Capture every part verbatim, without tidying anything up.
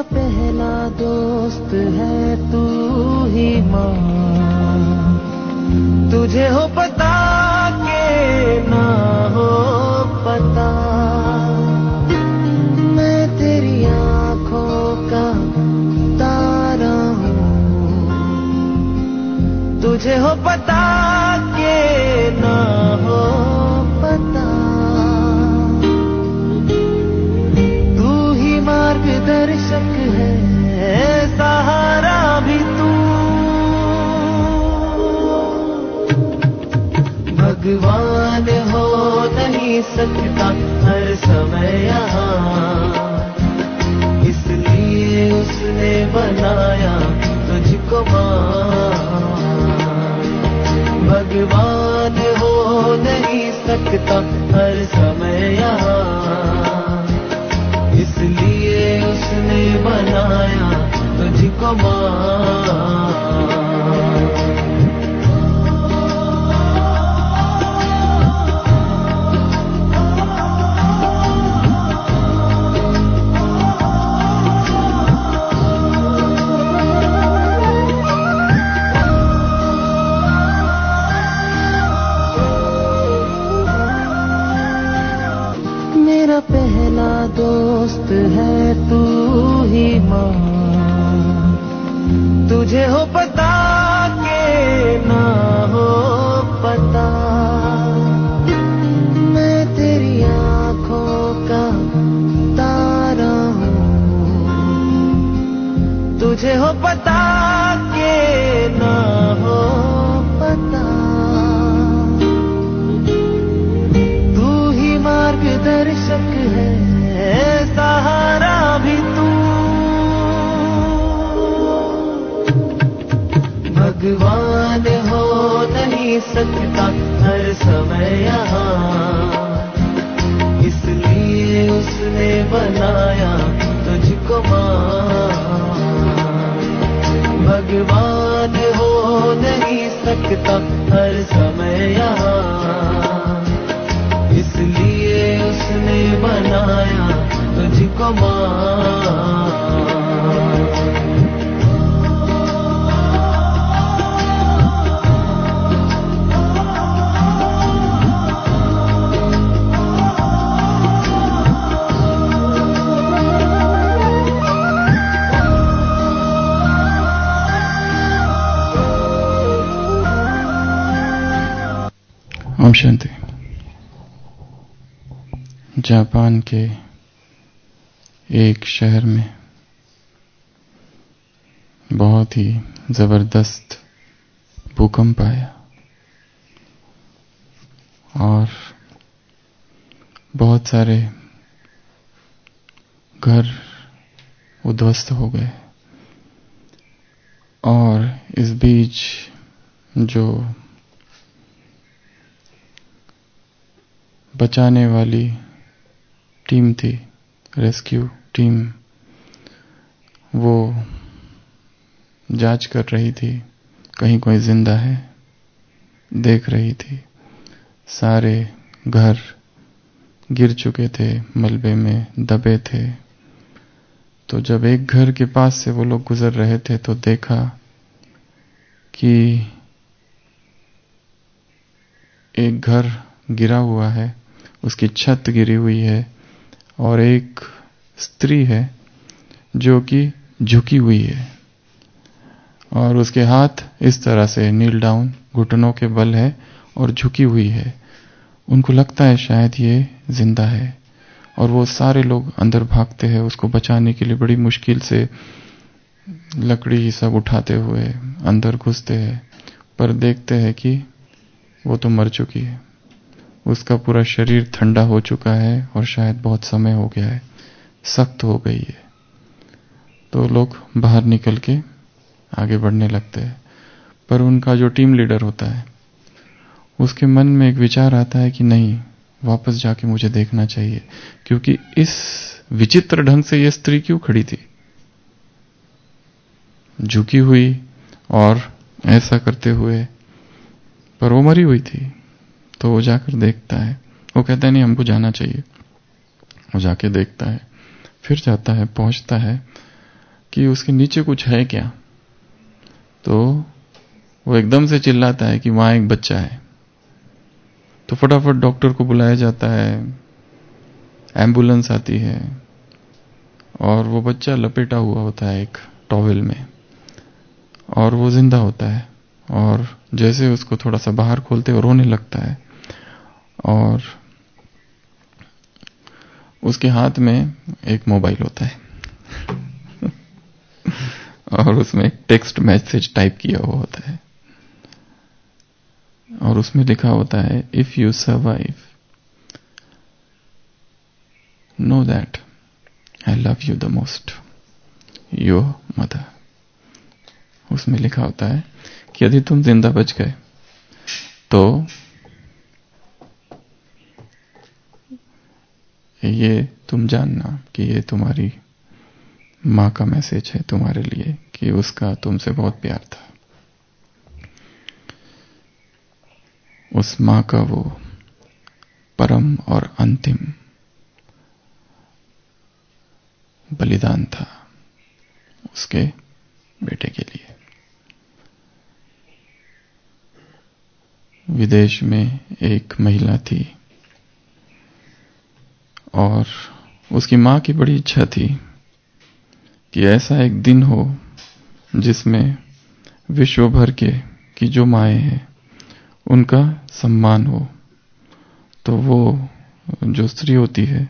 पहला दोस्त है तू ही माँ, तुझे हो पता के ना हो पता, मैं तेरी आँखों का तारा हूँ, तुझे हो पता के ना हो पता, तू ही मार्गदर्शक है सहारा भी तू, भगवान हो नहीं सकता हर समय यहाँ, इसलिए उसने बनाया तुझको माँ, भगवान हो नहीं सकता हर समय यहाँ, इसलिए उसने बनाया तुझको माँ। मेरा पहला दोस्त है तू ही माँ, तुझे हो पता के ना हो पता, मैं तेरी आँखों का तारा हूँ, तुझे हो पता के ना हो पता, तू ही मार्गदर्शक है सहारा भी तू, भगवान हो नहीं सकता हर समय यहाँ, इसलिए उसने बनाया तुझको माँ, भगवान हो नहीं सकता हर समय यहाँ, इसलिए उसने बनाया तुझको माँ। ओम शांति। जापान के एक शहर में बहुत ही जबरदस्त भूकंप आया और बहुत सारे घर उद्ध्वस्त हो गए, और इस बीच जो बचाने वाली टीम थी, रेस्क्यू टीम, वो जांच कर रही थी कहीं कोई जिंदा है, देख रही थी। सारे घर गिर चुके थे, मलबे में दबे थे। तो जब एक घर के पास से वो लोग गुजर रहे थे तो देखा कि एक घर गिरा हुआ है, उसकी छत गिरी हुई है, और एक स्त्री है जो कि झुकी हुई है, और उसके हाथ इस तरह से नील डाउन, घुटनों के बल है और झुकी हुई है। उनको लगता है शायद ये जिंदा है, और वो सारे लोग अंदर भागते हैं उसको बचाने के लिए, बड़ी मुश्किल से लकड़ी सब उठाते हुए अंदर घुसते हैं, पर देखते हैं कि वो तो मर चुकी है। उसका पूरा शरीर ठंडा हो चुका है और शायद बहुत समय हो गया है, सख्त हो गई है। तो लोग बाहर निकल के आगे बढ़ने लगते हैं, पर उनका जो टीम लीडर होता है उसके मन में एक विचार आता है कि नहीं, वापस जाके मुझे देखना चाहिए, क्योंकि इस विचित्र ढंग से यह स्त्री क्यों खड़ी थी, झुकी हुई और ऐसा करते हुए, पर वो मरी हुई थी। तो वो जाकर देखता है, वो कहता है नहीं, हमको जाना चाहिए। वो जाके देखता है, फिर जाता है, पहुंचता है, कि उसके नीचे कुछ है क्या, तो वो एकदम से चिल्लाता है कि वहां एक बच्चा है। तो फटाफट डॉक्टर को बुलाया जाता है, एम्बुलेंस आती है और वो बच्चा लपेटा हुआ होता है एक टॉवेल में और वो जिंदा होता है। और जैसे उसको थोड़ा सा बाहर खोलते और रोने लगता है और उसके हाथ में एक मोबाइल होता है और उसमें एक टेक्स्ट मैसेज टाइप किया हुआ होता है और उसमें लिखा होता है, if you survive know that I love you the most, your mother. उसमें लिखा होता है कि यदि तुम जिंदा बच गए तो ये तुम जानना कि ये तुम्हारी माँ का मैसेज है तुम्हारे लिए, कि उसका तुमसे बहुत प्यार था। उस माँ का वो परम और अंतिम बलिदान था उसके बेटे के लिए। विदेश में एक महिला थी और उसकी माँ की बड़ी इच्छा थी कि ऐसा एक दिन हो जिसमें विश्व भर के की जो माएँ हैं उनका सम्मान हो। तो वो जो स्त्री होती है,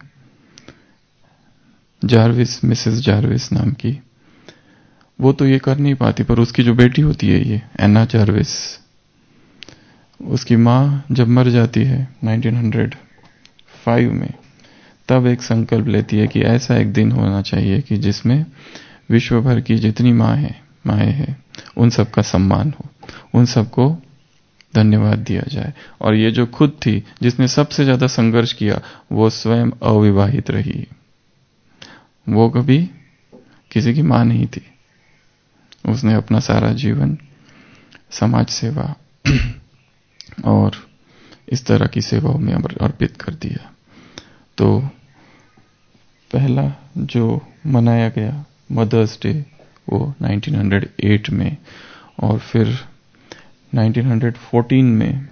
जार्विस, मिसेस जार्विस नाम की, वो तो ये कर नहीं पाती, पर उसकी जो बेटी होती है ये एना जार्विस, उसकी माँ जब मर जाती है नाइनटीन ओ फाइव में, तब एक संकल्प लेती है कि ऐसा एक दिन होना चाहिए कि जिसमें विश्व भर की जितनी माँ है माएँ हैं उन सबका सम्मान हो, उन सबको धन्यवाद दिया जाए। और ये जो खुद थी जिसने सबसे ज्यादा संघर्ष किया, वो स्वयं अविवाहित रही, वो कभी किसी की मां नहीं थी। उसने अपना सारा जीवन समाज सेवा और इस तरह की सेवाओं में अर्पित कर दिया। तो पहला जो मनाया गया मदर्स डे वो नाइनटीन ओ एट में, और फिर नाइनटीन ओ फोर्टीन में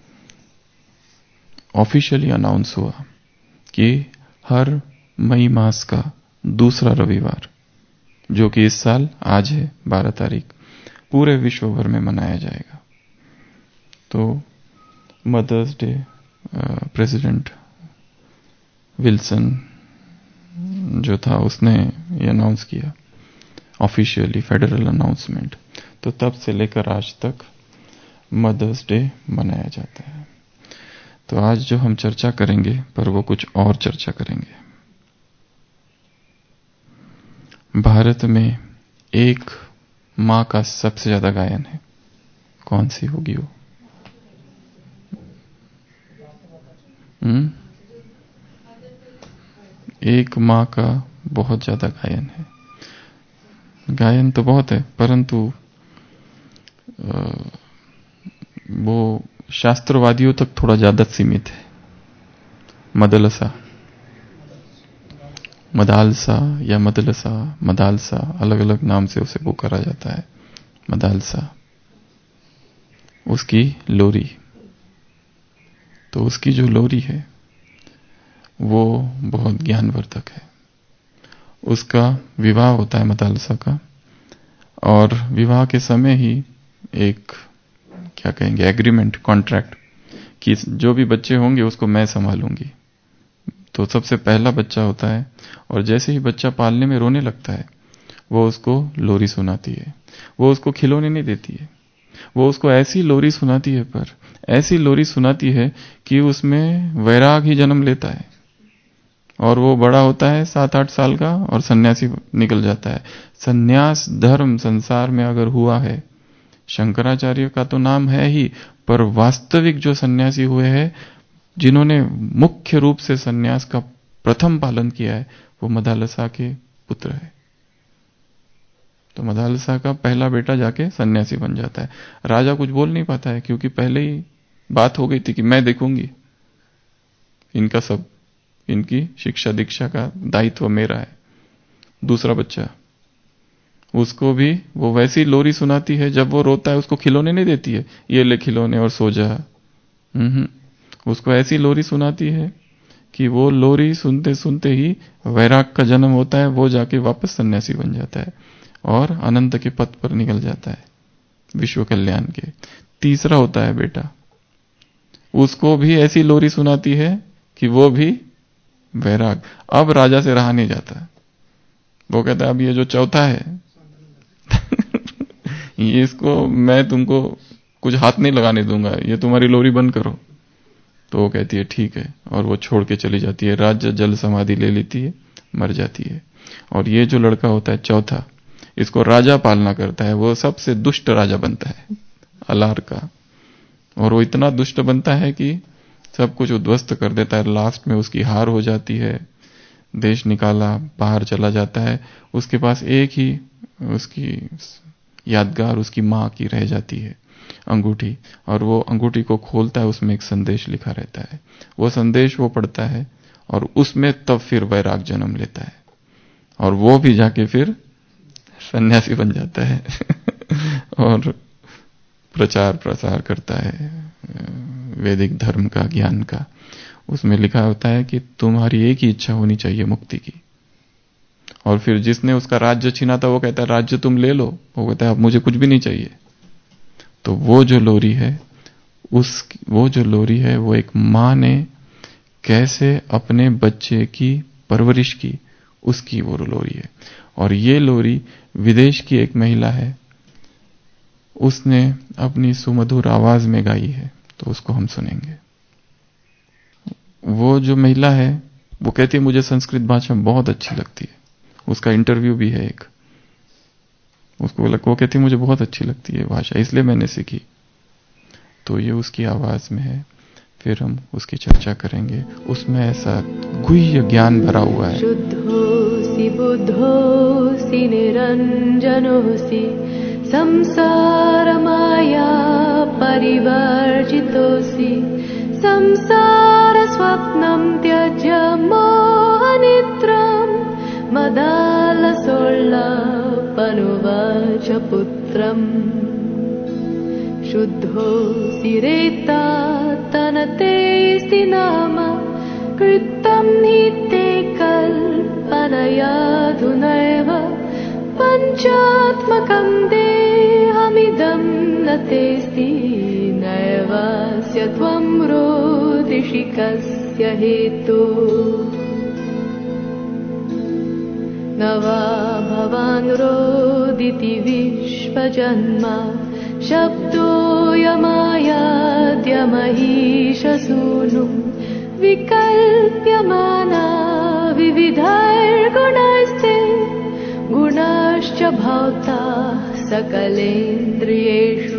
ऑफिशियली अनाउंस हुआ कि हर मई मास का दूसरा रविवार, जो कि इस साल आज है बारह तारीख, पूरे विश्व भर में मनाया जाएगा। तो मदर्स डे प्रेसिडेंट विल्सन जो था उसने ये अनाउंस किया ऑफिशियली, फेडरल अनाउंसमेंट। तो तब से लेकर आज तक मदर्स डे मनाया जाता है। तो आज जो हम चर्चा करेंगे पर वो कुछ और चर्चा करेंगे। भारत में एक माँ का सबसे ज्यादा गायन है, कौन सी होगी वो? हम्म एक माँ का बहुत ज्यादा गायन है। गायन तो बहुत है, परंतु वो शास्त्रवादियों तक थोड़ा ज्यादा सीमित है। मदलसा, मदालसा या मदलसा, मदालसा, अलग अलग नाम से उसे पुकारा जाता है। मदालसा, उसकी लोरी, तो उसकी जो लोरी है वो बहुत ज्ञानवर्धक है। उसका विवाह होता है मदालसा का, और विवाह के समय ही एक क्या कहेंगे एग्रीमेंट, कॉन्ट्रैक्ट, कि जो भी बच्चे होंगे उसको मैं संभालूंगी। तो सबसे पहला बच्चा होता है और जैसे ही बच्चा पालने में रोने लगता है वो उसको लोरी सुनाती है। वो उसको खिलौने नहीं देती है, वो उसको ऐसी लोरी सुनाती है, पर ऐसी लोरी सुनाती है कि उसमें वैराग ही जन्म लेता है। और वो बड़ा होता है सात आठ साल का और सन्यासी निकल जाता है। सन्यास धर्म संसार में अगर हुआ है, शंकराचार्य का तो नाम है ही, पर वास्तविक जो सन्यासी हुए हैं, जिन्होंने मुख्य रूप से सन्यास का प्रथम पालन किया है, वो मदालसा के पुत्र है। तो मदालसा का पहला बेटा जाके सन्यासी बन जाता है। राजा कुछ बोल नहीं पाता है क्योंकि पहले ही बात हो गई थी कि मैं देखूंगी इनका सब, इनकी शिक्षा दीक्षा का दायित्व मेरा है। दूसरा बच्चा, उसको भी वो वैसी लोरी सुनाती है, जब वो रोता है उसको खिलौने नहीं देती है, ये ले खिलौने और सो जा। हम्म उसको ऐसी लोरी सुनाती है कि वो लोरी सुनते सुनते ही वैराग का जन्म होता है, वो जाके वापस सन्यासी बन जाता है और अनंत के पथ पर निकल जाता है विश्व कल्याण के। तीसरा होता है बेटा, उसको भी ऐसी लोरी सुनाती है कि वो भी वैराग, अब राजा से रहा नहीं जाता। वो कहता है अब ये जो चौथा है ये इसको मैं तुमको कुछ हाथ नहीं लगाने दूंगा, ये तुम्हारी लोरी बंद करो। तो वो कहती है ठीक है, और वो छोड़ के चली जाती है, राज्य जल समाधि ले लेती है, मर जाती है। और ये जो लड़का होता है चौथा, इसको राजा पालना करता है, वो सबसे दुष्ट राजा बनता है अलार का। और वो इतना दुष्ट बनता है कि सब कुछ उद्ध्वस्त कर देता है। लास्ट में उसकी हार हो जाती है, देश निकाला, बाहर चला जाता है। उसके पास एक ही उसकी यादगार उसकी माँ की रह जाती है, अंगूठी। और वो अंगूठी को खोलता है, उसमें एक संदेश लिखा रहता है। वो संदेश वो पढ़ता है और उसमें तब फिर वैराग जन्म लेता है, और वो भी जाके फिर सन्यासी बन जाता है और प्रचार प्रसार करता है वैदिक धर्म का, ज्ञान का। उसमें लिखा होता है कि तुम्हारी एक ही इच्छा होनी चाहिए, मुक्ति की। और फिर जिसने उसका राज्य छीना था वो कहता है राज्य तुम ले लो, वो कहता है अब मुझे कुछ भी नहीं चाहिए। तो वो जो लोरी है, उस वो जो लोरी है वो एक माँ ने कैसे अपने बच्चे की परवरिश की, उसकी वो लोरी है। और ये लोरी विदेश की एक महिला है, उसने अपनी सुमधुर आवाज में गाई है, तो उसको हम सुनेंगे। वो जो महिला है वो कहती है मुझे संस्कृत भाषा बहुत अच्छी लगती है। उसका इंटरव्यू भी है एक, उसको लग, वो कहती है मुझे बहुत अच्छी लगती है भाषा, इसलिए मैंने सीखी। तो ये उसकी आवाज में है, फिर हम उसकी चर्चा करेंगे। उसमें ऐसा गुह्य ज्ञान भरा हुआ है। शुद्धोऽसि बुद्धोऽसि निरञ्जनोऽसि संसारमाया परिवर्जितोऽसि संसारस्वप्नं त्यज्य मोहनिद्रां मदालसोल्लापनुवाच पुत्रम् शुद्धोऽसि रेतात्तनतेऽस्ति नाम कृतं हि ते कल्पनयाधुनैव पञ्चात्मकं देहमिदं न तेऽस्ति नैवास्य त्वं रोदिषि कस्य हेतु न वा भवान् रोदिति विश्वजन्मा शब्दोऽयमायाद्यमहीशसूनुं विकल्प्यमाना विविधैर्गुणैस्ते गुणाश्च भौता सकलेन्द्रियेषु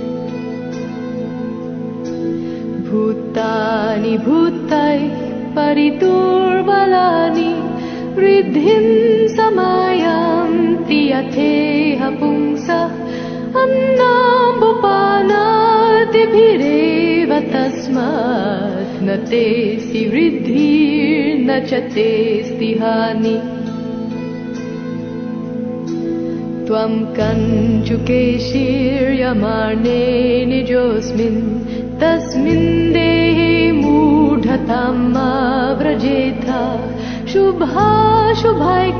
भूतानि भूतैः परिदुर्बलानि वृद्धिं समायान्ति यथेह पुंसः अन्नाम्बुपानादिभिरेव तस्मात् न तेऽस्ति वृद्धिर्न च तेऽस्ति हानिः त्वं कञ्चुकेशीर्यमाणे निजोऽस्मिन् तस्मिन् देहे मूढतां मा व्रजेथा शुभाशुभैः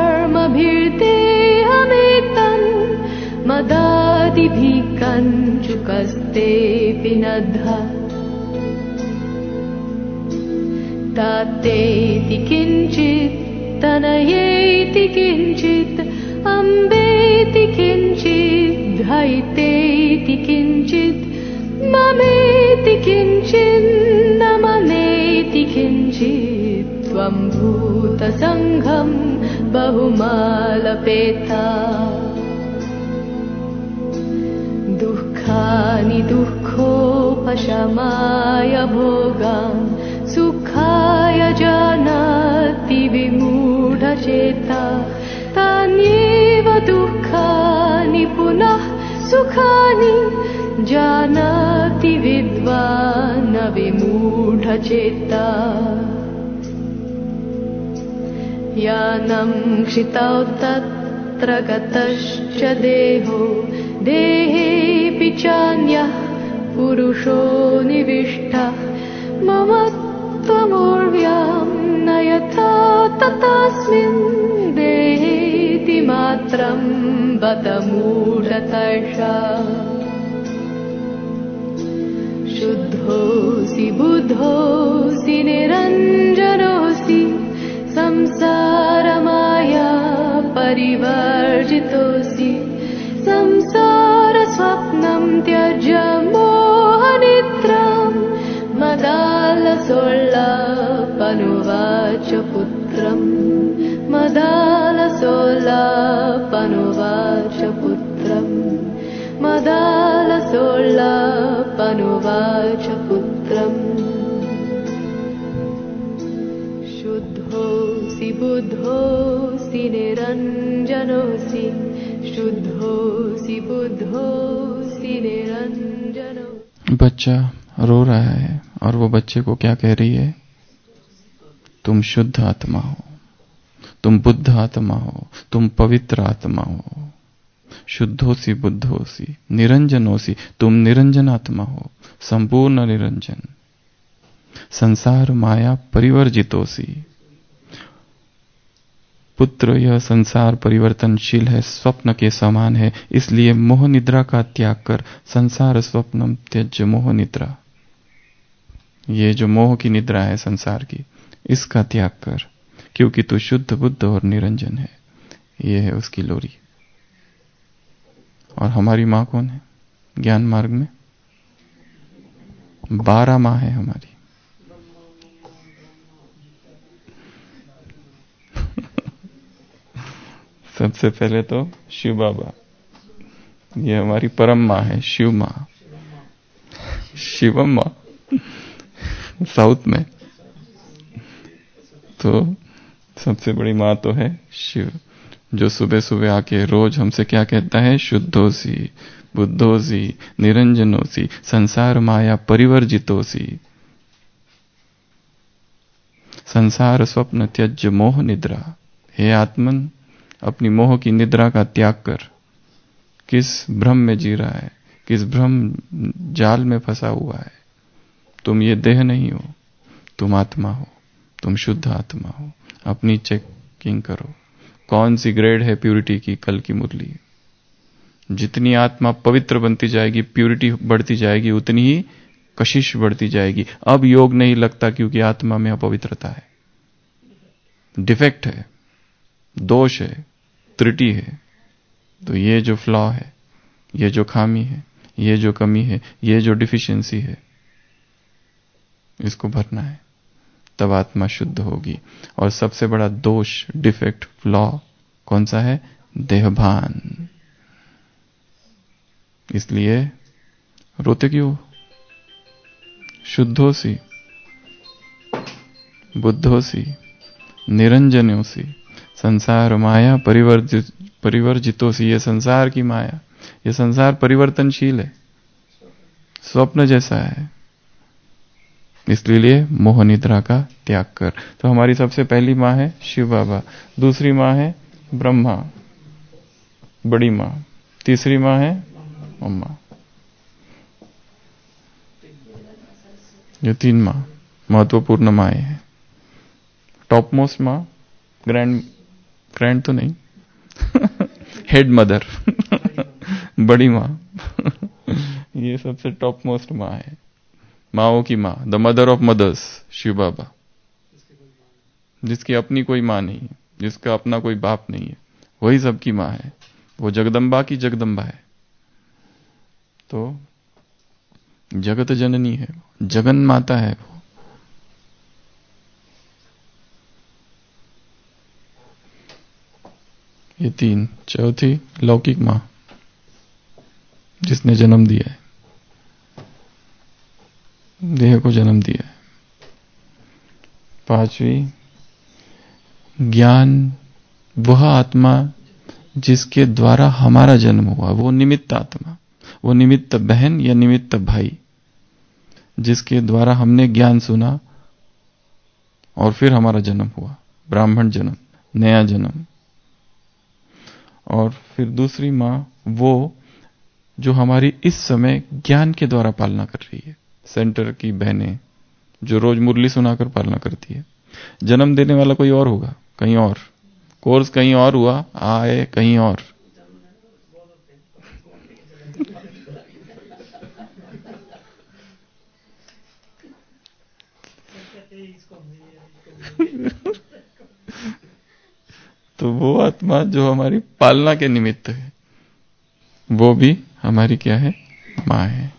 कर्मभिर्देहमेतन् मदादिभिः कञ्चुकस्तेऽपि नद्धा तातेति किञ्चित् तनयेति किञ्चित् अम्बेति किञ्चित् धैतेति किञ्चित् ममेति किञ्चिन्न ममेति किञ्चित् त्वं भूतसङ्घं बहुमालपेता दुःखानि दुःखोपशमाय भोगान् सुखाय जानाति विमूढचेता तान्येव दुःखानि पुनः सुखानि जानाति विद्वान् विमूढचेता यानं क्षितौ तत् तत्र गतश्च देहो देहेऽपि चान्यः पुरुषो निविष्टः मम त्वमूर्व्यां न यथा तथास्मिन् देहेति मात्रं बत मूढतर्षा शुद्धोऽसि बुद्धोऽसि निरञ्जनोऽसि संसारमाया परिवर्जितोऽसि संसारस्वप्नं त्यज्य मोहनिद्रां मदालसोल्लापनुवाच पुत्रम् मदालसोल्लापनुवाच पुत्रम् मदालसोल्लापनुवाच पुत्रम् शुद्धोऽसि बुद्धोऽसि निरञ्जनोऽसि शुद्धोऽसि बुद्धोऽसि निरञ्जनोऽसि। बच्चा रो रहा है और वो बच्चे को क्या कह रही है? तुम शुद्ध आत्मा हो, तुम बुद्ध आत्मा हो, तुम पवित्र आत्मा हो। शुद्धोसी बुद्धोसी निरंजनोसी, तुम निरंजन आत्मा हो, संपूर्ण निरंजन। संसार माया परिवर्जितोसी, पुत्र यह संसार परिवर्तनशील है, स्वप्न के समान है, इसलिए मोह निद्रा का त्याग कर। संसार स्वप्नम त्यज्य मोह निद्रा, ये जो मोह की निद्रा है संसार की, इसका त्याग कर, क्योंकि तू शुद्ध बुद्ध और निरंजन है। ये है उसकी लोरी। और हमारी माँ कौन है ज्ञान मार्ग में? बारह माँ है हमारी। सबसे पहले तो शिव बाबा, ये हमारी परम माँ है, शिव माँ, शिवम माँ साउथ में। तो सबसे बड़ी माँ तो है शिव, जो सुबह सुबह आके रोज हमसे क्या कहता है? शुद्धोसी बुद्धोसी निरंजनोसी संसार माया परिवर्जितोसी। संसार स्वप्न त्यज्य मोह निद्रा। हे आत्मन, अपनी मोह की निद्रा का त्याग कर। किस भ्रम में जी रहा है, किस भ्रम जाल में फंसा हुआ है? तुम ये देह नहीं हो, तुम आत्मा हो, तुम शुद्ध आत्मा हो। अपनी चेकिंग करो, कौन सी ग्रेड है प्यूरिटी की कल की मुरली। जितनी आत्मा पवित्र बनती जाएगी, प्यूरिटी बढ़ती जाएगी, उतनी ही कशिश बढ़ती जाएगी। अब योग नहीं लगता क्योंकि आत्मा में अपवित्रता है, डिफेक्ट है, दोष है, त्रुटि है। तो ये जो फ्लॉ है, ये जो खामी है, ये जो कमी है, ये जो डिफिशियंसी है, इसको भरना है, तब आत्मा शुद्ध होगी। और सबसे बड़ा दोष, डिफेक्ट, फ्लॉ कौन सा है? देहभान। इसलिए रोते क्यों? शुद्धोसी बुद्धोसी निरंजनोसी संसार माया परिवर्जित परिवर्जितोसी। ये संसार की माया, ये संसार परिवर्तनशील है, स्वप्न जैसा है, इसलिए मोह निद्रा का त्याग कर। तो हमारी सबसे पहली माँ है शिव बाबा, दूसरी माँ है ब्रह्मा बड़ी माँ, तीसरी माँ है अम्मा। ये तीन माँ महत्वपूर्ण माएँ हैं। टॉप मोस्ट माँ, ग्रैंड ग्रैंड तो नहीं हेड मदर बड़ी माँ ये सबसे टॉप मोस्ट माँ है, माओ की माँ, the mother of mothers, Shiv Baba. जिसकी अपनी कोई माँ नहीं है, जिसका अपना कोई बाप नहीं है, वही सबकी माँ है। वो जगदम्बा की जगदम्बा है। तो जगत जननी है, जगन माता है वो। ये तीन। चौथी लौकिक माँ, जिसने जन्म दिया है, देह को जन्म दिया है। पांचवी ज्ञान, वह आत्मा जिसके द्वारा हमारा जन्म हुआ, वो निमित्त आत्मा, वो निमित्त बहन या निमित्त भाई, जिसके द्वारा हमने ज्ञान सुना और फिर हमारा जन्म हुआ, ब्राह्मण जन्म, नया जन्म। और फिर दूसरी माँ वो जो हमारी इस समय ज्ञान के द्वारा पालना कर रही है। सेंटर की बहनें जो रोज मुरली सुनाकर पालना करती है। जन्म देने वाला कोई और होगा, कहीं और, कोर्स कहीं और हुआ, आए कहीं और। तो वो आत्मा जो हमारी पालना के निमित्त है, वो भी हमारी क्या है? माँ है।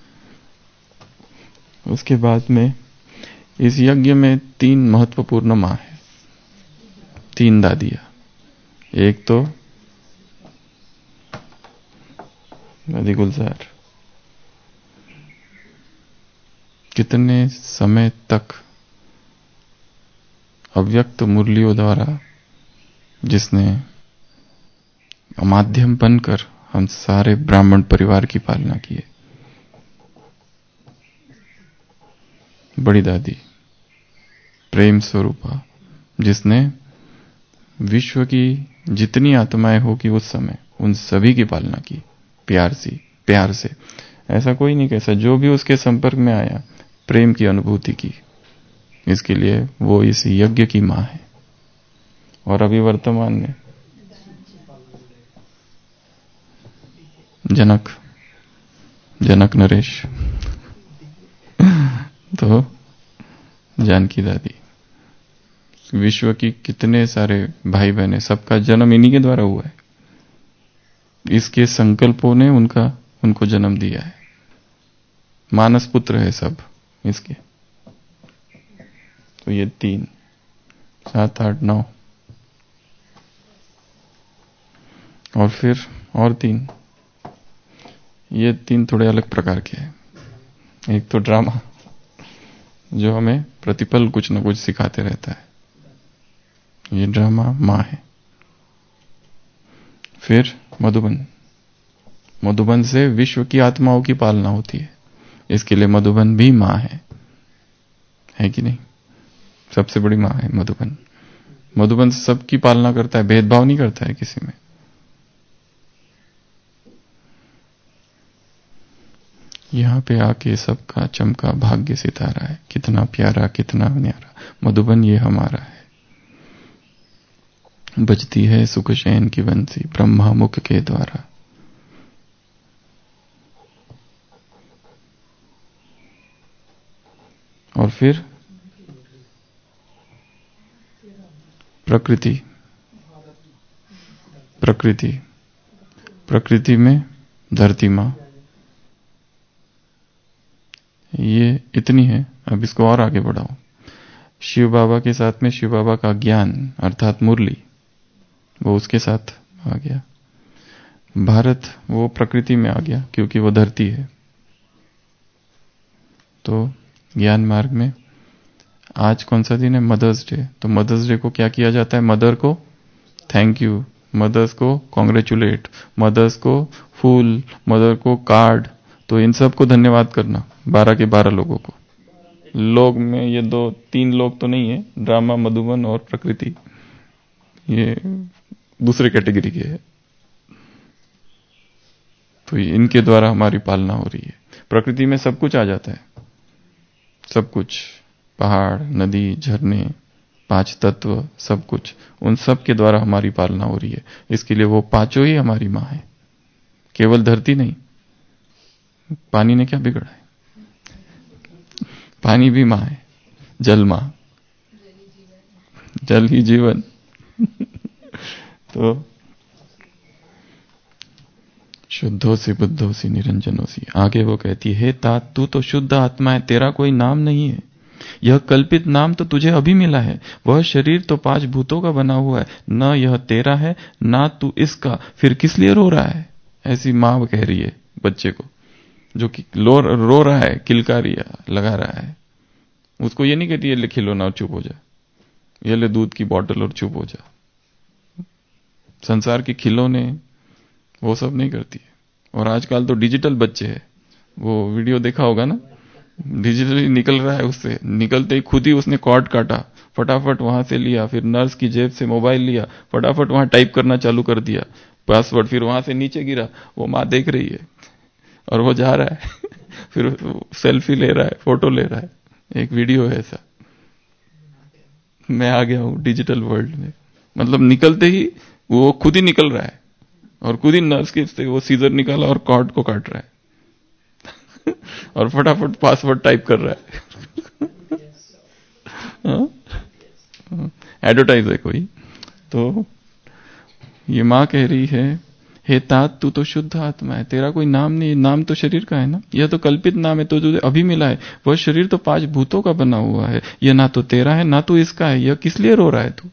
उसके बाद में इस यज्ञ में तीन महत्वपूर्ण माँ है, तीन दादियां। एक तो दादी गुलजार, कितने समय तक अव्यक्त मुरलियों द्वारा जिसने माध्यम बनकर हम सारे ब्राह्मण परिवार की पालना की है। बड़ी दादी प्रेम स्वरूपा, जिसने विश्व की जितनी आत्माएं होगी उस समय उन सभी की पालना की प्यार से प्यार से। ऐसा कोई नहीं कैसा, जो भी उसके संपर्क में आया प्रेम की अनुभूति की। इसके लिए वो इस यज्ञ की मां है। और अभी वर्तमान में जनक जनक नरेश तो जानकी दादी, विश्व की कितने सारे भाई बहन, सबका जन्म इन्हीं के द्वारा हुआ है। इसके संकल्पों ने उनका उनको जन्म दिया है। मानस पुत्र है सब इसके। तो ये तीन, सात, आठ, नौ, और फिर और तीन। ये तीन थोड़े अलग प्रकार के हैं। एक तो ड्रामा जो हमें प्रतिपल कुछ न कुछ सिखाते रहता है, ये ड्रामा माँ है। फिर मधुबन, मधुबन से विश्व की आत्माओं की पालना होती है। इसके लिए मधुबन भी माँ है, है कि नहीं? सबसे बड़ी माँ है मधुबन। मधुबन सबकी पालना करता है, भेदभाव नहीं करता है किसी में। यहां पे आके सबका चमका भाग्य सितारा है, कितना प्यारा कितना न्यारा। मधुबन ये हमारा है। बजती है सुखचैन की बंसी ब्रह्मा मुख के द्वारा। और फिर प्रकृति, प्रकृति प्रकृति में धरती मां, ये इतनी है। अब इसको और आगे बढ़ाओ। शिव बाबा के साथ में शिव बाबा का ज्ञान अर्थात मुरली, वो उसके साथ आ गया। भारत वो प्रकृति में आ गया क्योंकि वो धरती है। तो ज्ञान मार्ग में आज कौन सा दिन है? Mother's day. तो मदर्स डे को क्या किया जाता है? मदर को थैंक यू, मदर्स को कॉन्ग्रेचुलेट, मदर्स को फूल, मदर को कार्ड। तो इन सब को धन्यवाद करना, बारह के बारह लोगों को। लोग में ये दो तीन लोग तो नहीं है, ड्रामा, मधुबन और प्रकृति, ये दूसरे कैटेगरी के है। तो इनके द्वारा हमारी पालना हो रही है। प्रकृति में सब कुछ आ जाता है, सब कुछ, पहाड़, नदी, झरने, पांच तत्व, सब कुछ, उन सब के द्वारा हमारी पालना हो रही है। इसके लिए वो पांचों ही हमारी मां है, केवल धरती नहीं। पानी ने क्या बिगड़ा है? पानी भी मां है, जल मां, जल ही जीवन। तो शुद्धोसी बुद्धोसी निरंजनोसी। आगे वो कहती है, हे तात, तू तो शुद्ध आत्मा है, तेरा कोई नाम नहीं है। यह कल्पित नाम तो तुझे अभी मिला है। वह शरीर तो पांच भूतों का बना हुआ है, न यह तेरा है ना तू इसका, फिर किस लिए रो रहा है? ऐसी मां कह रही है बच्चे को, जो कि रो रो रहा है, किलकारियां लगा रहा है। उसको ये नहीं कहती है ले खिलौना और चुप हो जा, ये ले दूध की बोतल और चुप हो जा। संसार के खिलौने वो सब नहीं करती है। और आजकल तो डिजिटल बच्चे हैं, वो वीडियो देखा होगा ना, डिजिटली निकल रहा है, उससे निकलते ही खुद ही उसने कॉर्ड काटा, फटाफट वहां से लिया, फिर नर्स की जेब से मोबाइल लिया, फटाफट वहां टाइप करना चालू कर दिया, पासवर्ड, फिर वहां से नीचे गिरा, वो माँ देख रही है और वो जा रहा है फिर सेल्फी ले रहा है, फोटो ले रहा है। एक वीडियो है ऐसा, मैं आ गया हूं डिजिटल वर्ल्ड में। मतलब निकलते ही वो खुद ही निकल रहा है और खुद ही नर्स के से वो सीजर निकाला और कॉर्ड को काट रहा है और फटाफट पासवर्ड टाइप कर रहा है। एडवर्टाइज है कोई। तो ये माँ कह रही है, हे तात तू तो शुद्ध आत्मा है, तेरा कोई नाम नहीं, नाम तो शरीर का है ना, यह तो कल्पित नाम है, तो तुझे अभी मिला है। वह शरीर तो पांच भूतों का बना हुआ है, यह ना तो तेरा है ना तो इसका है, यह किस लिए रो रहा है तू?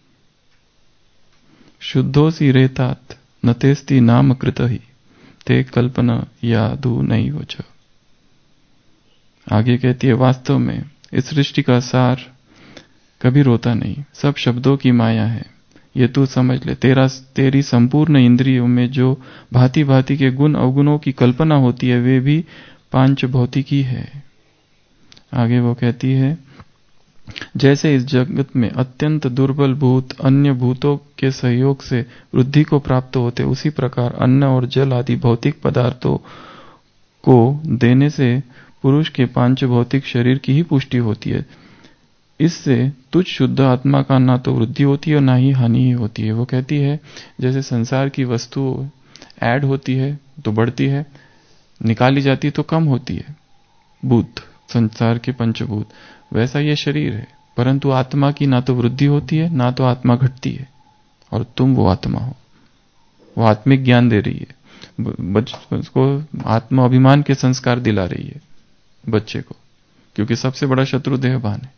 शुद्धोसी रे तात न तेस्ती नाम कृत ही ते कल्पना यादू नहीं हो छ। आगे कहती है, वास्तव में इस सृष्टि का सार कभी रोता नहीं, सब शब्दों की माया है, ये तू समझ ले। तेरा तेरी संपूर्ण इंद्रियों में जो भांति भांति के गुण अवगुणों की कल्पना होती है, वे भी पांच भौतिकी है। आगे वो कहती है, जैसे इस जगत में अत्यंत दुर्बल भूत अन्य भूतों के सहयोग से वृद्धि को प्राप्त होते, उसी प्रकार अन्न और जल आदि भौतिक पदार्थों को देने से पुरुष के पांच भौतिक शरीर की ही पुष्टि होती है। इससे तुझ शुद्ध आत्मा का ना तो वृद्धि होती है और ना ही हानि ही होती है। वो कहती है, जैसे संसार की वस्तु ऐड होती है तो बढ़ती है, निकाली जाती है तो कम होती है, भूत संसार के पंचभूत, वैसा ये शरीर है। परंतु आत्मा की ना तो वृद्धि होती है ना तो आत्मा घटती है, और तुम वो आत्मा हो। वो आत्मिक ज्ञान दे रही है बच्चे को, आत्मा अभिमान के संस्कार दिला रही है बच्चे को, क्योंकि सबसे बड़ा शत्रु देहभान है।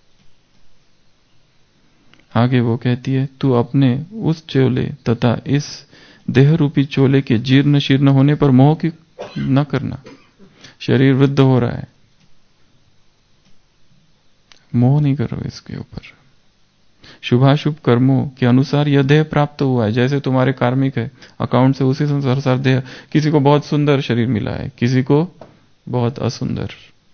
आगे वो कहती है, तू अपने उस चोले तथा इस देह रूपी चोले के जीर्ण शीर्ण होने पर मोह की न करना। शरीर वृद्ध हो रहा है, मोह नहीं करो इसके ऊपर। शुभाशुभ कर्मों के अनुसार यह देह प्राप्त हुआ है, जैसे तुम्हारे कार्मिक है अकाउंट से उसी अनुसार देह। किसी को बहुत सुंदर शरीर मिला है, किसी को बहुत असुंदर,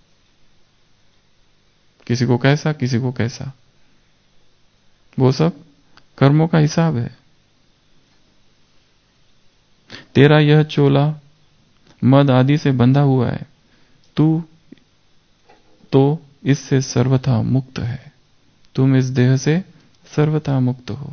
किसी को कैसा किसी को कैसा, वो सब कर्मों का हिसाब है। तेरा यह चोला मद आदि से बंधा हुआ है, तू तो इससे सर्वथा मुक्त है। तुम इस देह से सर्वथा मुक्त हो।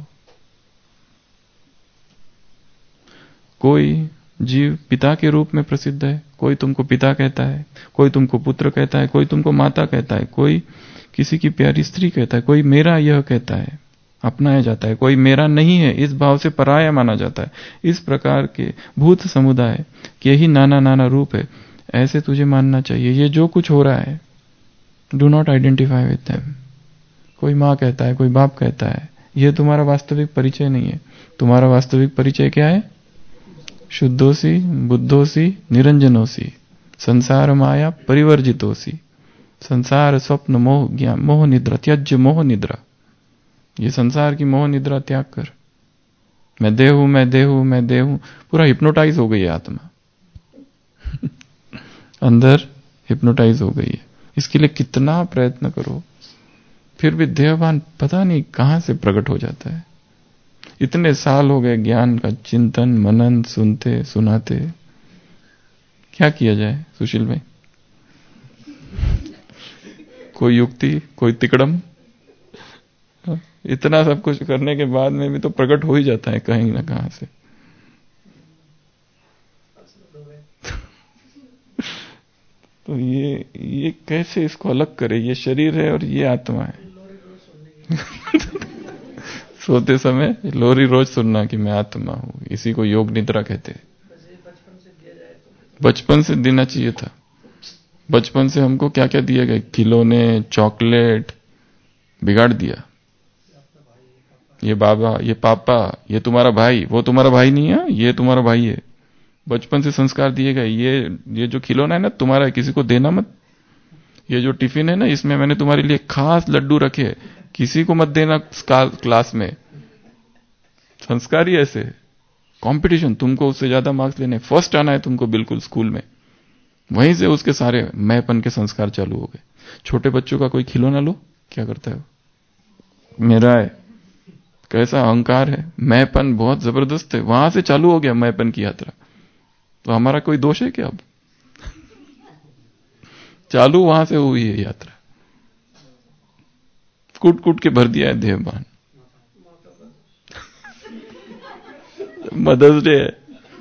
कोई जीव पिता के रूप में प्रसिद्ध है, कोई तुमको पिता कहता है, कोई तुमको पुत्र कहता है, कोई तुमको माता कहता है, कोई किसी की प्यारी स्त्री कहता है, कोई मेरा यह कहता है, अपनाया जाता है, कोई मेरा नहीं है इस भाव से पराया माना जाता है। इस प्रकार के भूत समुदाय के ही नाना नाना रूप है, ऐसे तुझे मानना चाहिए। ये जो कुछ हो रहा है, do not identify with them. कोई माँ कहता है, कोई बाप कहता है, यह तुम्हारा वास्तविक परिचय नहीं है। तुम्हारा वास्तविक परिचय क्या है? शुद्धोसी बुद्धोसी निरंजनोसी संसार माया परिवर्जितोसी। संसार स्वप्न मोह ज्ञान मोह निद्रा त्यज्य मोह निद्रा। ये संसार की मोह निद्रा त्याग कर। मैं देह हूं, मैं देह हूं, मैं देह हूं, पूरा हिप्नोटाइज हो गई है आत्मा अंदर हिप्नोटाइज हो गई है। इसके लिए कितना प्रयत्न करो, फिर भी देहभान पता नहीं कहां से प्रकट हो जाता है। इतने साल हो गए ज्ञान का चिंतन मनन सुनते सुनाते, क्या किया जाए सुशील भाई? कोई युक्ति, कोई तिकड़म? इतना सब कुछ करने के बाद में भी तो प्रकट हो ही जाता है कहीं ना कहां से। तो ये ये कैसे इसको अलग करे? ये शरीर है और ये आत्मा है। सोते समय लोरी रोज सुनना कि मैं आत्मा हूं, इसी को योग निद्रा कहते हैं। बचपन से देना चाहिए था। बचपन से हमको क्या क्या दिया गया? खिलौने, चॉकलेट, बिगाड़ दिया। ये बाबा, ये पापा, ये तुम्हारा भाई, वो तुम्हारा भाई नहीं है, ये तुम्हारा भाई है। बचपन से संस्कार दिए गए, ये ये जो खिलौना है ना तुम्हारा है, किसी को देना मत। ये जो टिफिन है ना, इसमें मैंने तुम्हारे लिए खास लड्डू रखे, किसी को मत देना क्लास में। संस्कार ही ऐसे। कंपटीशन, तुमको उससे ज्यादा मार्क्स लेने, फर्स्ट आना है तुमको बिल्कुल स्कूल में। वहीं से उसके सारे मैंपन के संस्कार चालू हो गए। छोटे बच्चों का कोई खिलौना लो, क्या करता है? मेरा है, कैसा अहंकार है, मैंपन बहुत जबरदस्त है, वहां से चालू हो गया मैंपन की यात्रा। तो हमारा कोई दोष है क्या? अब चालू वहां से हुई है यात्रा, कूट कूट के भर दिया है देहबान। मदर्स डे है।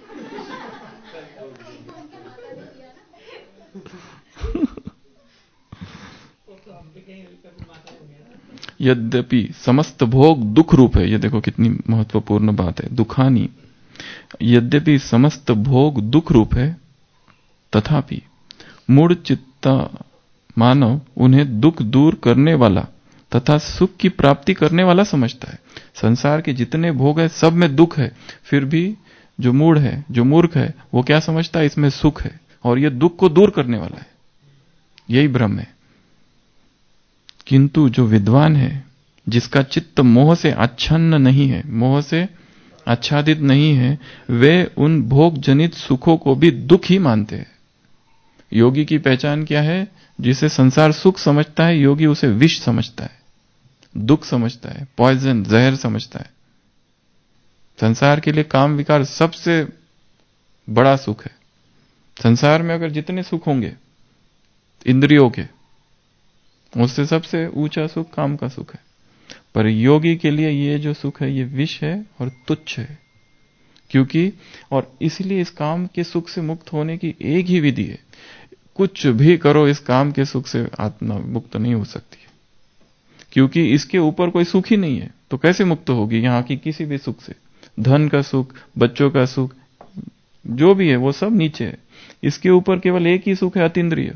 यद्यपि समस्त भोग दुख रूप है, ये देखो कितनी महत्वपूर्ण बात है, दुखानी। यद्यपि समस्त भोग दुख रूप है, तथापि मूढ़ चित्ता मानव उन्हें दुख दूर करने वाला तथा सुख की प्राप्ति करने वाला समझता है। संसार के जितने भोग है सब में दुख है, फिर भी जो मूढ़ है, जो मूर्ख है, वो क्या समझता है? इसमें सुख है और ये दुख को दूर करने वाला है। यही भ्रम है। किंतु जो विद्वान है, जिसका चित्त मोह से आच्छन्न नहीं है, मोह से आच्छादित नहीं है, वे उन भोग जनित सुखों को भी दुख ही मानते हैं। योगी की पहचान क्या है? जिसे संसार सुख समझता है, योगी उसे विष समझता है, दुख समझता है, पॉइजन, जहर समझता है। संसार के लिए काम विकार सबसे बड़ा सुख है। संसार में अगर जितने सुख होंगे इंद्रियों के, उससे सबसे ऊंचा सुख काम का सुख है। पर योगी के लिए ये जो सुख है ये विष है और तुच्छ है। क्योंकि और इसलिए इस काम के सुख से मुक्त होने की एक ही विधि है, कुछ भी करो इस काम के सुख से आत्मा मुक्त नहीं हो सकती है। क्योंकि इसके ऊपर कोई सुख ही नहीं है, तो कैसे मुक्त होगी यहां की किसी भी सुख से? धन का सुख, बच्चों का सुख, जो भी है वो सब नीचे है। इसके ऊपर केवल एक ही सुख है, अतीन्द्रिय।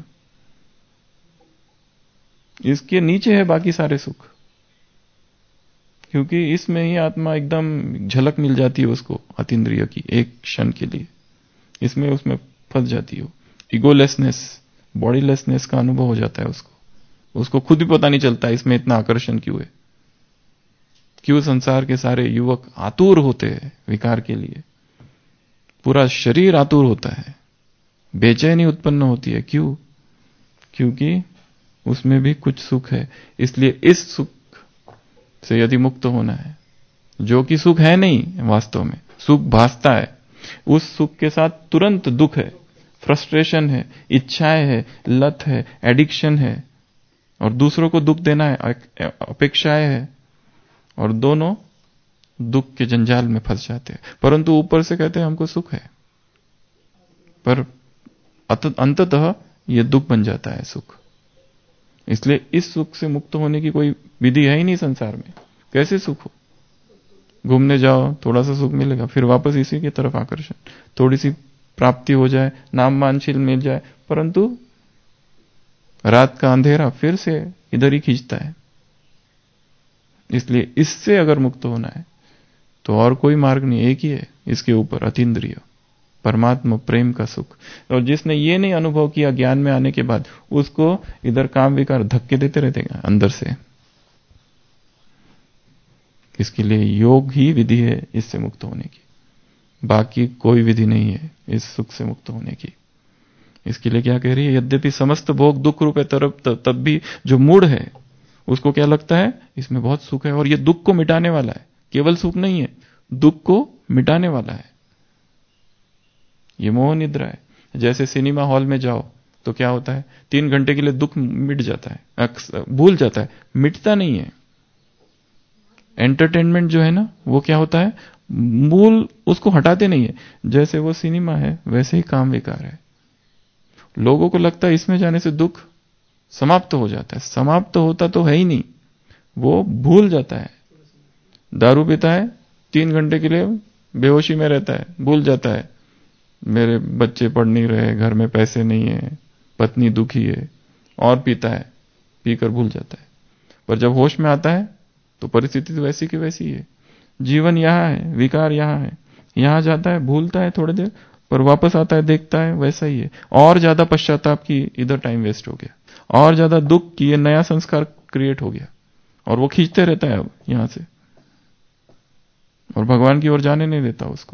इसके नीचे है बाकी सारे सुख, क्योंकि इसमें ही आत्मा एकदम झलक मिल जाती है उसको, अतीन्द्रिय की, एक क्षण के लिए इसमें उसमें फंस जाती है। इगोलेसनेस, बॉडीलेसनेस का अनुभव हो जाता है उसको। उसको खुद भी पता नहीं चलता इसमें इतना आकर्षण क्यों है। क्यों संसार के सारे युवक आतुर होते हैं विकार के लिए, पूरा शरीर आतुर होता है, बेचैनी उत्पन्न होती है। क्यों? क्योंकि उसमें भी कुछ सुख है। इसलिए इस सुख से यदि मुक्त होना है, जो कि सुख है नहीं वास्तव में, सुख भासता है, उस सुख के साथ तुरंत दुख है, फ्रस्ट्रेशन है, इच्छाएं है, लत है, एडिक्शन है, और दूसरों को दुख देना है, अपेक्षाएं है, और दोनों दुख के जंजाल में फंस जाते हैं। परंतु ऊपर से कहते हैं हमको सुख है, पर अंततः यह दुख बन जाता है सुख। इसलिए इस सुख से मुक्त होने की कोई विधि है ही नहीं संसार में। कैसे सुख हो? घूमने जाओ, थोड़ा सा सुख मिलेगा, फिर वापस इसी की तरफ आकर्षण, थोड़ी सी प्राप्ति हो जाए, नाम मानशील मिल जाए, परंतु रात का अंधेरा फिर से इधर ही खींचता है। इसलिए इससे अगर मुक्त होना है तो और कोई मार्ग नहीं, एक ही है इसके ऊपर, अतीन्द्रिय परमात्मा प्रेम का सुख। और जिसने ये नहीं अनुभव किया ज्ञान में आने के बाद, उसको इधर काम विकार धक्के देते रहते हैं अंदर से। इसके लिए योग ही विधि है इससे मुक्त होने की, बाकी कोई विधि नहीं है इस सुख से मुक्त होने की। इसके लिए क्या कह रही है? यद्यपि समस्त भोग दुख रूप है, तब तब भी जो मूढ़ है उसको क्या लगता है? इसमें बहुत सुख है और ये दुख को मिटाने वाला है। केवल सुख नहीं है, दुख को मिटाने वाला है। ये मोह निद्रा है। जैसे सिनेमा हॉल में जाओ तो क्या होता है? तीन घंटे के लिए दुख मिट जाता है, भूल जाता है, मिटता नहीं है। एंटरटेनमेंट जो है ना, वो क्या होता है? मूल उसको हटाते नहीं है। जैसे वो सिनेमा है, वैसे ही काम विकार है। लोगों को लगता है इसमें जाने से दुख समाप्त हो जाता है, समाप्त होता तो है ही नहीं, वो भूल जाता है। दारू पीता है, तीन घंटे के लिए बेहोशी में रहता है, भूल जाता है मेरे बच्चे पढ़ नहीं रहे, घर में पैसे नहीं है, पत्नी दुखी है, और पीता है, पीकर भूल जाता है। पर जब होश में आता है तो परिस्थिति तो वैसी की वैसी है। जीवन यहां है, विकार यहां है, यहां जाता है, भूलता है थोड़ी देर, पर वापस आता है, देखता है वैसा ही है। और ज्यादा पश्चाताप की, इधर टाइम वेस्ट हो गया, और ज्यादा दुख की, ये नया संस्कार क्रिएट हो गया, और वो खींचते रहता है अब यहां से, और भगवान की ओर जाने नहीं देता उसको।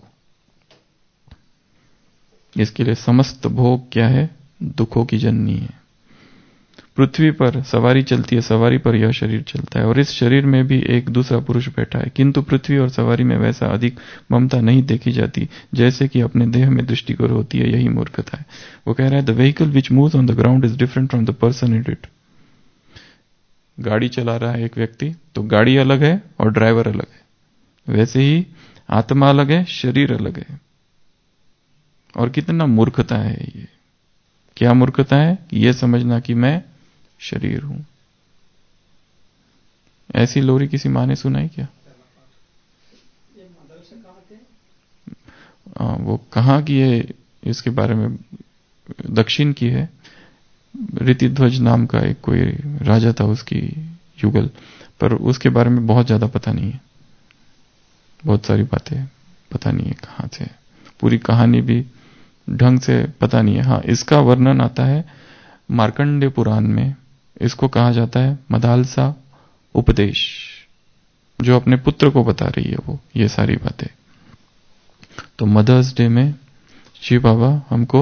इसके लिए समस्त भोग क्या है? दुखों की जननी है। पृथ्वी पर सवारी चलती है, सवारी पर यह शरीर चलता है, और इस शरीर में भी एक दूसरा पुरुष बैठा है, किंतु पृथ्वी और सवारी में वैसा अधिक ममता नहीं देखी जाती जैसे कि अपने देह में दृष्टिगोचर होती है। यही मूर्खता है। वो कह रहा है, the vehicle which moves on the ground is different from the person in it. गाड़ी चला रहा है एक व्यक्ति, तो गाड़ी अलग है और ड्राइवर अलग है। वैसे ही आत्मा अलग है, शरीर अलग है। और कितना मूर्खता है ये। क्या मूर्खता है? ये समझना कि मैं शरीर हूं। ऐसी लोरी किसी माँ ने सुनाई क्या? आ, वो कहाँ की है, इसके बारे में दक्षिण की है। रीतिध्वज नाम का एक कोई राजा था, उसकी युगल, पर उसके बारे में बहुत ज्यादा पता नहीं है। बहुत सारी बातें पता नहीं है कहां से, पूरी कहानी भी ढंग से पता नहीं है। हाँ, इसका वर्णन आता है मार्कंडेय पुराण में। इसको कहा जाता है मदालसा उपदेश, जो अपने पुत्र को बता रही है वो ये सारी बातें। तो मदर्स डे में शिव बाबा हमको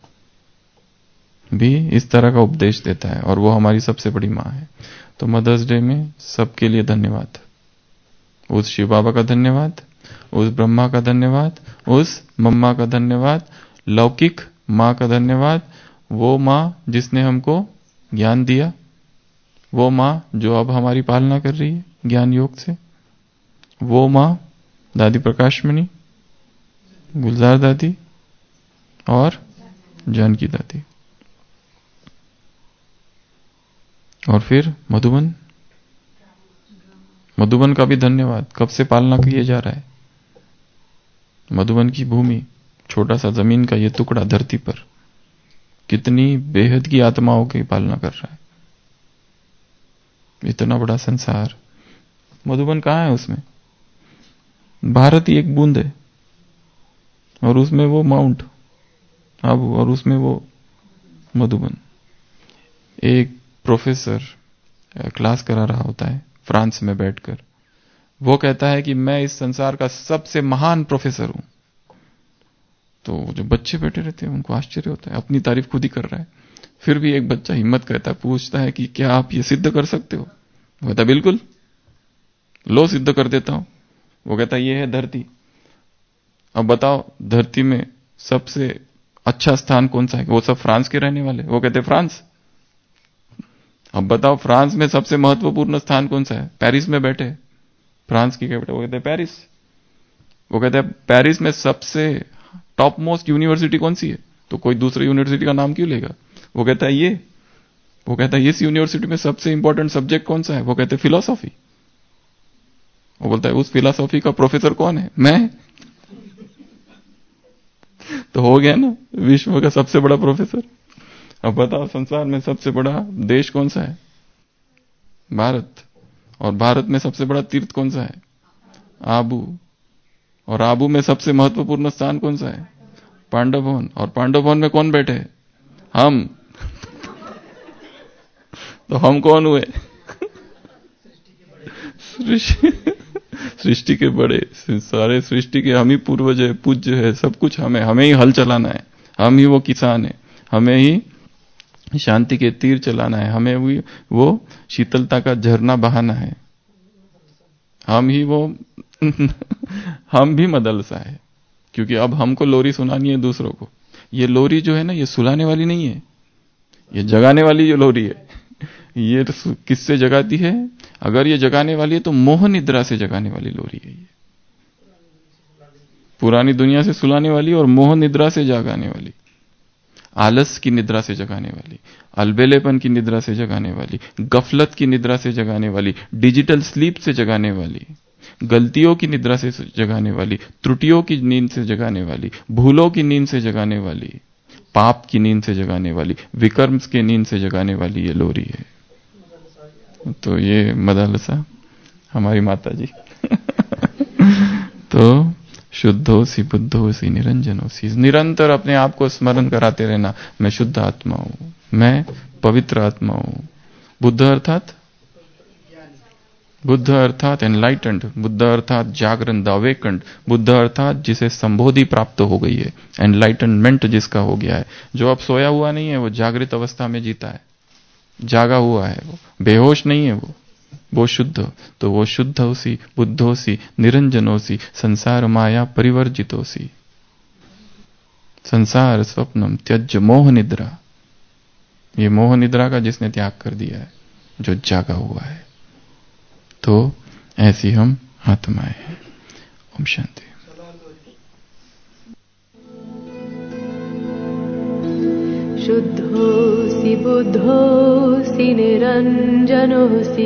भी इस तरह का उपदेश देता है, और वो हमारी सबसे बड़ी माँ है। तो मदर्स डे में सबके लिए धन्यवाद। उस शिव बाबा का धन्यवाद, उस ब्रह्मा का धन्यवाद, उस मम्मा का धन्यवाद, लौकिक माँ का धन्यवाद, वो माँ जिसने हमको ज्ञान दिया, वो माँ जो अब हमारी पालना कर रही है ज्ञान योग से, वो माँ दादी प्रकाशमणि, गुलजार दादी और जानकी दादी, और फिर मधुबन। मधुबन का भी धन्यवाद। कब से पालना किया जा रहा है मधुबन की भूमि, छोटा सा जमीन का ये टुकड़ा धरती पर कितनी बेहद की आत्माओं की पालना कर रहा है। इतना बड़ा संसार, मधुबन कहाँ है? उसमें भारत ही एक बूंद है, और उसमें वो माउंट आबू, और उसमें वो मधुबन। एक प्रोफेसर क्लास करा रहा होता है फ्रांस में बैठकर, वो कहता है कि मैं इस संसार का सबसे महान प्रोफेसर हूं। तो जो बच्चे बैठे रहते हैं उनको आश्चर्य होता है, अपनी तारीफ खुद ही कर रहा है। फिर भी एक बच्चा हिम्मत करता है, पूछता है कि क्या आप ये सिद्ध कर सकते हो? वो कहता है बिल्कुल, लो सिद्ध कर देता हूं। वो कहता है ये है धरती, अब बताओ धरती में सबसे अच्छा स्थान कौन सा है? वो सब फ्रांस के रहने वाले, वो कहते फ्रांस। अब बताओ फ्रांस में सबसे महत्वपूर्ण स्थान कौन सा है? पेरिस में बैठे फ्रांस की कैपिटल, वो कहते हैं पेरिस। वो कहते हैं पेरिस में सबसे टॉप मोस्ट यूनिवर्सिटी कौन सी है? तो कोई दूसरी यूनिवर्सिटी का नाम क्यों लेगा? वो कहता है ये। वो कहता है इस यूनिवर्सिटी में सबसे इंपॉर्टेंट सब्जेक्ट कौन सा है? वो कहते हैं फिलोसॉफी। वो बोलता है उस फिलोसॉफी का प्रोफेसर कौन है? मैं। तो हो गया ना विश्व का सबसे बड़ा प्रोफेसर। अब बताओ संसार में सबसे बड़ा देश कौन सा है? भारत। और भारत में सबसे बड़ा तीर्थ कौन सा है? आबू। और आबू में सबसे महत्वपूर्ण स्थान कौन सा है? पांडव भवन। और पांडव भवन में कौन बैठे? हम। तो हम कौन हुए? सृष्टि के बड़े, सारे सृष्टि के हम ही पूर्वज है, पूज्य है, सब कुछ हमें हमें ही हल चलाना है, हम ही वो किसान है, हमें ही शांति के तीर चलाना है, हमें भी वो शीतलता का झरना बहाना है, हम ही वो हम भी मदलसा है। क्योंकि अब हमको लोरी सुनानी है दूसरों को। ये लोरी जो है ना, ये सुलाने वाली नहीं है, ये जगाने वाली जो लोरी है। ये किससे जगाती है? अगर ये जगाने वाली है तो मोह निद्रा से जगाने वाली लोरी है ये। पुरानी दुनिया से सुलाने वाली और मोह निद्रा से जगाने वाली, आलस की निद्रा से जगाने वाली, अलबेलेपन की निद्रा से जगाने वाली, गफलत की निद्रा से जगाने वाली, डिजिटल स्लीप से जगाने वाली, गलतियों की निद्रा से जगाने वाली, त्रुटियों की नींद से जगाने वाली, भूलों की नींद से जगाने वाली, पाप की नींद से जगाने वाली, विकर्म की नींद से जगाने वाली ये लोरी है। तो ये मदलसा हमारी माता जी। तो शुद्धोसी बुद्धोसी निरंजनोसी, निरंतर अपने आप को स्मरण कराते रहना, मैं शुद्ध आत्मा हूं, मैं पवित्र आत्मा हूं। बुद्ध अर्थात बुद्ध अर्थात एनलाइटेंड, बुद्ध अर्थात जागरण, द अवेकन्ड, बुद्ध अर्थात जिसे संबोधि प्राप्त हो गई है, एनलाइटनमेंट जिसका हो गया है, जो अब सोया हुआ नहीं है, वो जागृत अवस्था में जीता है। जागा हुआ है, वो बेहोश नहीं है, वो वो शुद्ध हो। तो वो शुद्ध होसी, बुद्धोसी, निरंजनोसी, संसार माया परिवर्जितोसी। संसार स्वप्नम त्यज मोह निद्रा, ये मोह निद्रा का जिसने त्याग कर दिया है, जो जागा हुआ है, तो ऐसी हम आत्माएं हैं। ओम शांति। शुद्धोऽसि बुद्धोऽसि निरञ्जनोऽसि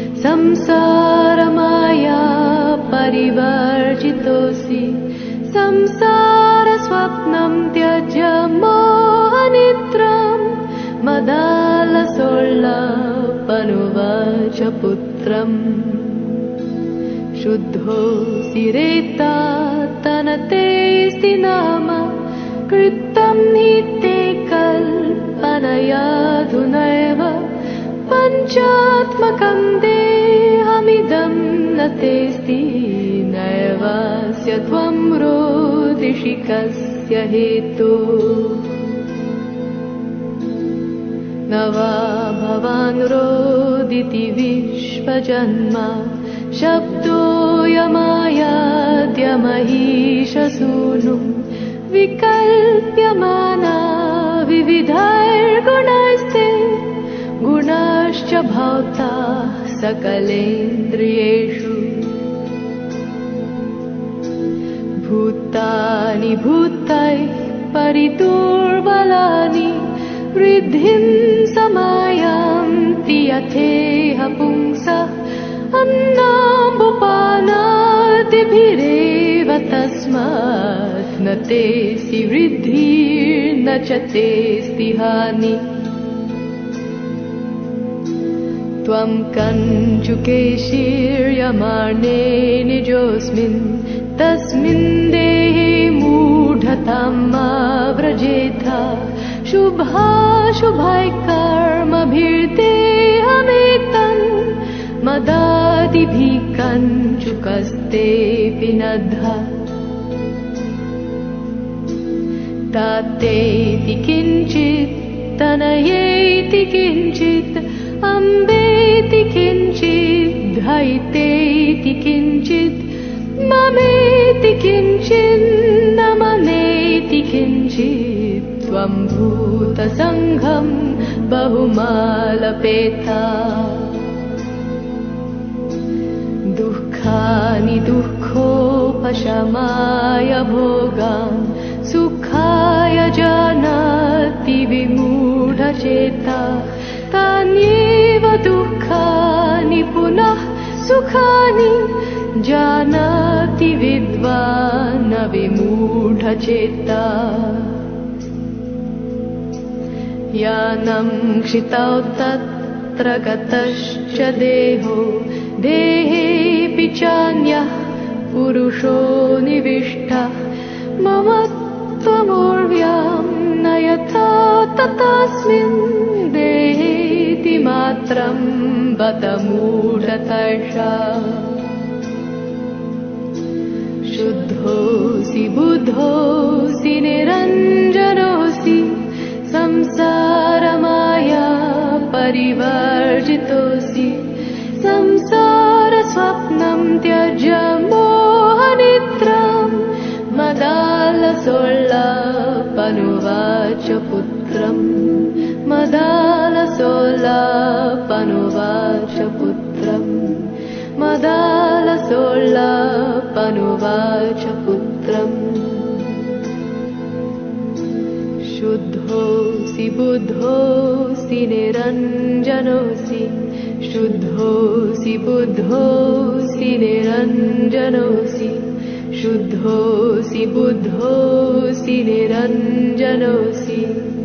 संसारमाया परिवर्जितोऽसि संसारस्वप्नं त्यज मोहनिद्रां मदालसोल्लापनुवाच पुत्रम् शुद्धोऽसि रेतात्तनतेऽस्ति नाम कृतं हि ते कल्पनयाधुनैव पञ्चात्मकं देहमिदं न तेऽस्ति नैवास्य त्वं रोदिषि कस्य हेतु न वा भवान् रोदिति विश्वजन्मा शब्दोऽयमायाद्यमहीशसूनुं विकल्प्यमाना विविधैर्गुणैस्ते गुणाश्च भौता सकलेन्द्रियेषु भूतानि भूतैः परिदुर्बलानि वृद्धिं समायान्ति यथेह पुंसः अन्नाम्बुपानादिभिरेव तस्मात् न तेऽस्ति वृद्धिर्न च तेऽस्ति हानिः त्वं कञ्चुकेशीर्यमाणे निजोऽस्मिन् तस्मिन् देहे मूढतां मा व्रजेथा शुभाशुभैः कर्मभिर्देहमेतन् मदादिभिः कञ्चुकस्तेऽपि नद्धा तातेति किञ्चित् तनयेति किञ्चित् अम्बेति किञ्चित् धैतेति किञ्चित् ममेति किञ्चिन्न ममेति किञ्चित् त्वं भूतसङ्घं बहुमालपेता दुःखानि दुःखोपशमाय भोगान् सुखाय जानाति विमूढचेता तान्येव दुःखानि पुनः सुखानि जानाति विद्वान् विमूढचेता यानं क्षितौ तत्र गतश्च देहो देहेऽपि चान्यः पुरुषो निविष्टः मम त्वमूर्व्यां न यथा तथास्मिन् देहेति मात्रं बत मूढतर्षा शुद्धोऽसि बुद्धोऽसि निरञ्जनोऽसि संसारमाया परिवर्जितोऽसि संसारस्वप्नं त्यज मोहनिद्रां मदालसोल्लापनुवाच पुत्रम् मदालसोल्लापनुवाच पुत्रम् मदालसोल्लापनुवाच पुत्रम् शुद्धोऽसि बुद्धोऽसि निरञ्जनोऽसि शुद्धोऽसि बुद्धोऽसि निरञ्जनोऽसि शुद्धोऽसि बुद्धोऽसि निरञ्जनोऽसि